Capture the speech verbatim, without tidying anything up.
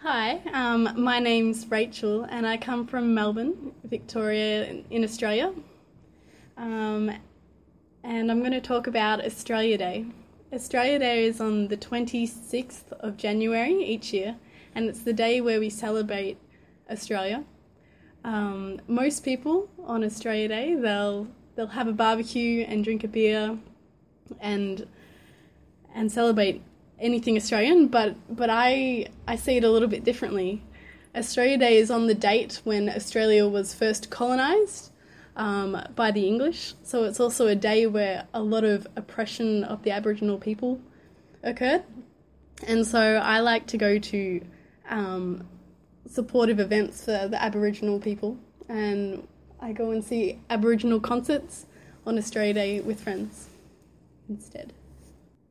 Hi, um, my name's Rachel and I come from Melbourne, Victoria in Australia. Um, and I'm going to talk about Australia Day. Australia Day is on the twenty-sixth of January each year, and it's the day where we celebrate Australia. Um, most people on Australia Day, they'll they'll have a barbecue and drink a beer and and celebrate anything Australian, but but I I see it a little bit differently. Australia Day is on the date when Australia was first colonised um, by the English, so it's also a day where a lot of oppression of the Aboriginal people occurred. And so I like to go to um, supportive events for the Aboriginal people, and I go and see Aboriginal concerts on Australia Day with friends instead.